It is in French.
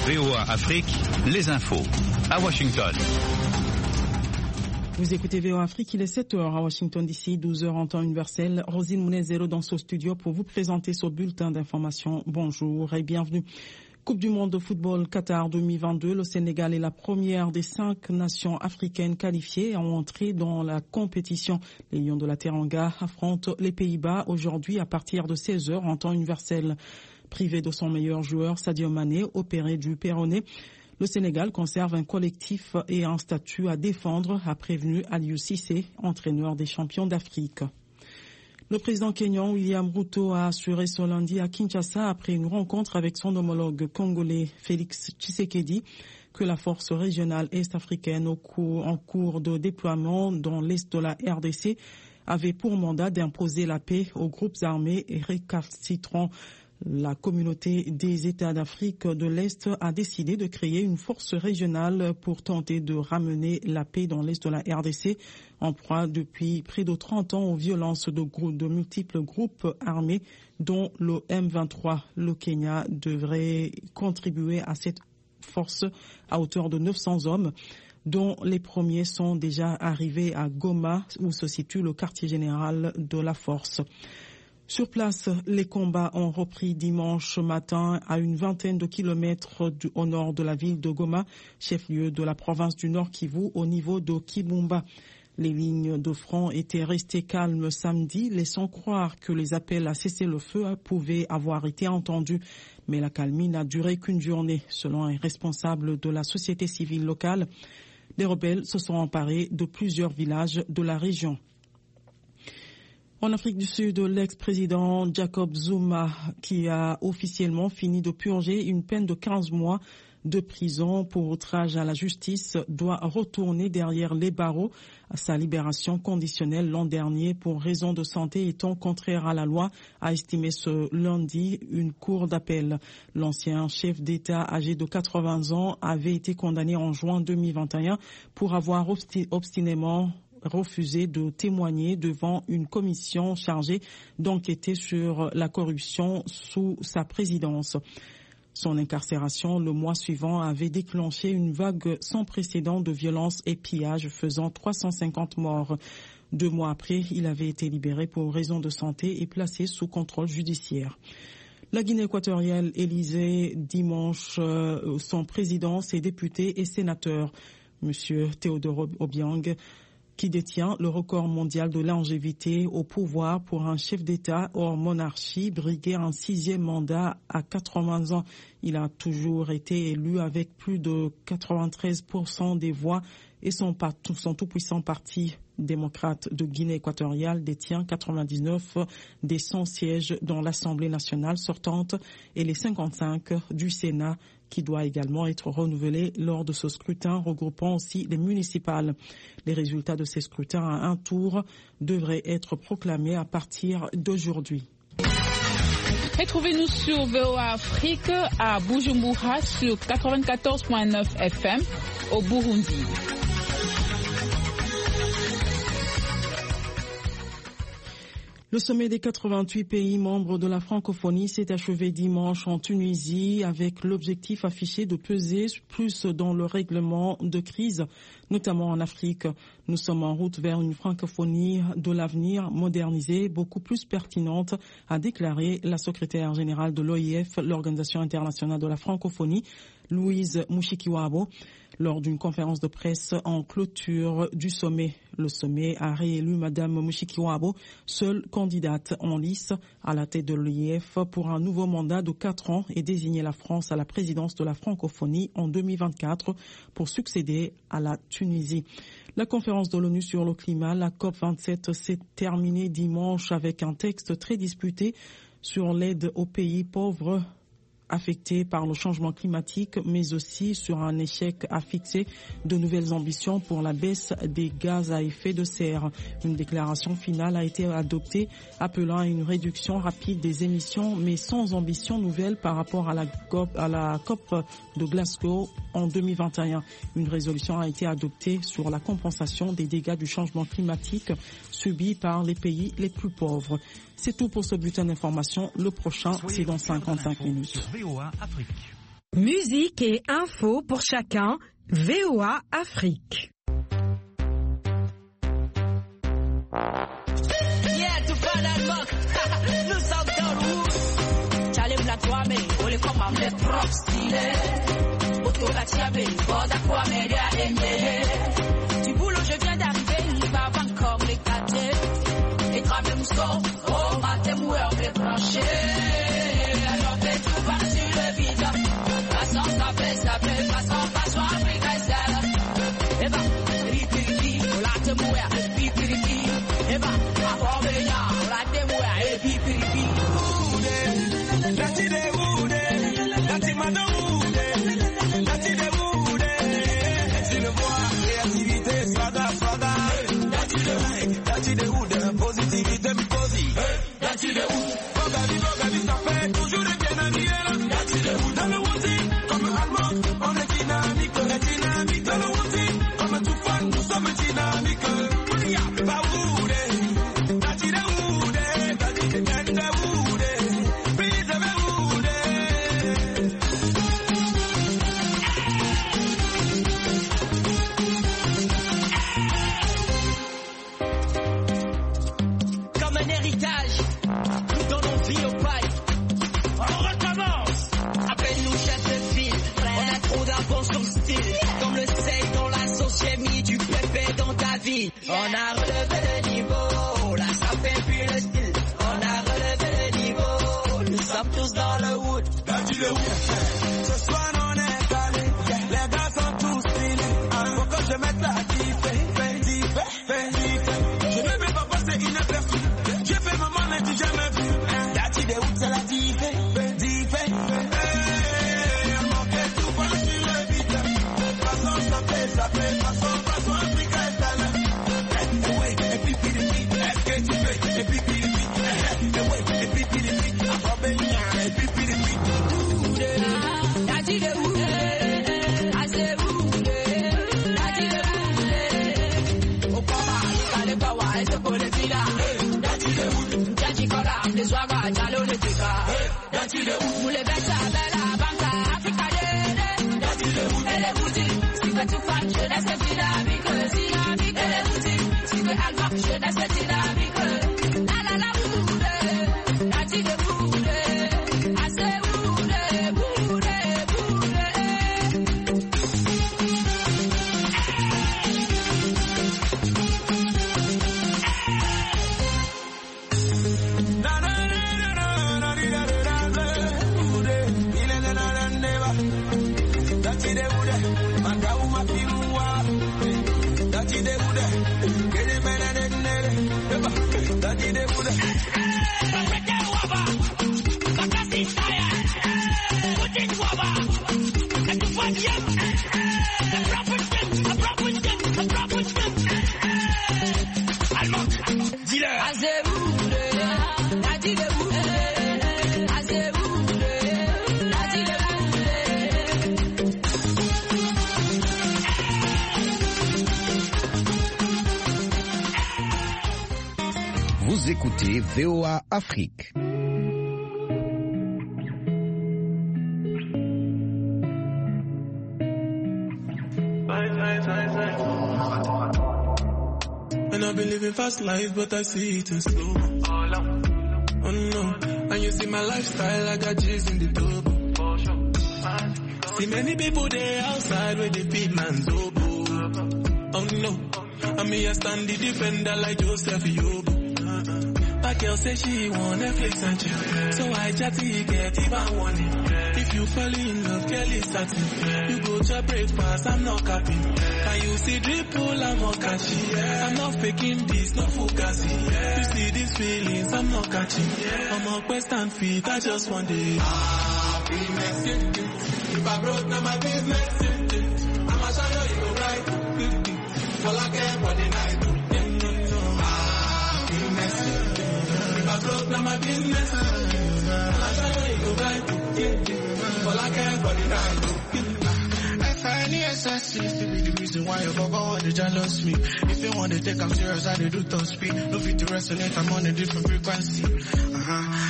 VOA Afrique, les infos. À Washington. Vous écoutez VOA Afrique, il est 7h à Washington DC, 12h en temps universel. Rosine Mounezero dans ce studio pour vous présenter ce bulletin d'information. Bonjour et bienvenue. Coupe du monde de football Qatar 2022, le Sénégal est la première des 5 nations africaines qualifiées à entrer dans la compétition. Les Lions de la Teranga affrontent les Pays-Bas aujourd'hui à partir de 16h en temps universel. Privé de son meilleur joueur, Sadio Mané, opéré du péroné, le Sénégal conserve un collectif et un statut à défendre, a prévenu Aliou Cissé, entraîneur des champions d'Afrique. Le président kényan William Ruto a assuré ce lundi à Kinshasa, après une rencontre avec son homologue congolais Félix Tshisekedi, que la force régionale est-africaine en cours de déploiement dans l'est de la RDC avait pour mandat d'imposer la paix aux groupes armés et récalcitrants. La communauté des États d'Afrique de l'Est a décidé de créer une force régionale pour tenter de ramener la paix dans l'Est de la RDC, en proie depuis près de 30 ans aux violences de multiples groupes armés, dont le M23. Le Kenya devrait contribuer à cette force à hauteur de 900 hommes, dont les premiers sont déjà arrivés à Goma, où se situe le quartier général de la force. Sur place, les combats ont repris dimanche matin à une vingtaine de kilomètres au nord de la ville de Goma, chef-lieu de la province du Nord Kivu, au niveau de Kibumba. Les lignes de front étaient restées calmes samedi, laissant croire que les appels à cesser le feu pouvaient avoir été entendus. Mais la calmie n'a duré qu'une journée, selon un responsable de la société civile locale. Les rebelles se sont emparés de plusieurs villages de la région. En Afrique du Sud, l'ex-président Jacob Zuma, qui a officiellement fini de purger une peine de 15 mois de prison pour outrage à la justice, doit retourner derrière les barreaux. Sa libération conditionnelle l'an dernier pour raison de santé étant contraire à la loi, a estimé ce lundi une cour d'appel. L'ancien chef d'État âgé de 80 ans avait été condamné en juin 2021 pour avoir obstinément refusé de témoigner devant une commission chargée d'enquêter sur la corruption sous sa présidence. Son incarcération le mois suivant avait déclenché une vague sans précédent de violence et pillage faisant 350 morts. 2 mois après, il avait été libéré pour raison de santé et placé sous contrôle judiciaire. La Guinée équatoriale élisait dimanche son président, ses députés et sénateurs. Monsieur Théodore Obiang, qui détient le record mondial de longévité au pouvoir pour un chef d'État hors monarchie, briguait un 6e mandat à 80 ans. Il a toujours été élu avec plus de 93% des voix et son tout-puissant parti démocrate de Guinée équatoriale détient 99 des 100 sièges dans l'Assemblée nationale sortante et les 55 du Sénat, qui doit également être renouvelé lors de ce scrutin regroupant aussi les municipales. Les résultats de ces scrutins à un tour devraient être proclamés à partir d'aujourd'hui. Retrouvez-nous sur VOA Afrique à Bujumbura sur 94.9 FM au Burundi. Le sommet des 88 pays membres de la francophonie s'est achevé dimanche en Tunisie avec l'objectif affiché de peser plus dans le règlement de crise, notamment en Afrique. Nous sommes en route vers une francophonie de l'avenir modernisée, beaucoup plus pertinente, a déclaré la secrétaire générale de l'OIF, l'Organisation internationale de la francophonie, Louise Mushikiwabo, lors d'une conférence de presse en clôture du sommet. Le sommet a réélu Madame Mushikiwabo, seule candidate en lice à la tête de l'OIF pour un nouveau mandat de 4 ans et désigné la France à la présidence de la francophonie en 2024 pour succéder à la Tunisie. La conférence de l'ONU sur le climat, la COP27, s'est terminée dimanche avec un texte très disputé sur l'aide aux pays pauvres affectés par le changement climatique, mais aussi sur un échec à fixer de nouvelles ambitions pour la baisse des gaz à effet de serre. Une déclaration finale a été adoptée appelant à une réduction rapide des émissions, mais sans ambition nouvelle par rapport à la COP de Glasgow en 2021. Une résolution a été adoptée sur la compensation des dégâts du changement climatique subis par les pays les plus pauvres. C'est tout pour ce bulletin d'information. Le prochain, c'est dans 55 minutes. Musique et info pour chacun, VOA Afrique. Tout finalement, nous sommes dans le wood. J'allume la toi, mais on les commande les propres stylés. Autour la tiabé, bord à quoi, mais derrière. Du boulot, je viens d'arriver, il va encore m'éclater. Et travailler mon score, oh, matin, mourir, on est branché. Alors, fais tout par sur le vide. Passons, ça fait, passons, Afrique, et ben, ripi, on l'a te mourir, ripi, et ben, on a relevé le niveau, là ça fait plus le style. On a relevé le niveau, nous sommes tous dans le wood. Ce soir on est calé, les gars sont tous stylés. Faut que je mette la diffé. Je ne vais pas passer inaperçu. J'ai fait maman mais tu jamais vu. La tire des wood c'est la diffé. On manquait tout pas sur le beat. Passons, ça fait, passons, Africa est talent. Vous écoutez VOA Afrique. And I've been living fast life, but I see it in slow. Oh no, and you see my lifestyle, I got G's in the double. See many people there outside where they feed man's oboe. Oh no, and me I stand the defender like Joseph Yobo. My girl say she want Netflix and chill, so I chatty get even warning. If you fall in love, girl is satin. You go to breakfast, I'm not capping. Can you see dripple, I'm not catching. I'm not faking this, no fugazi. You see these feelings, I'm not catching. I'm on quest and feet, I just want it. Happiness, if I broke, now my business. I'ma show you go right. All I care for the night. Happiness, if I broke, now my business. I'ma show you go right. All I care for the night. FNESS to be the reason why your baba want to jealous me. If you want to take I'm serious, I do top speed. No fit to resonate, I'm on a different frequency.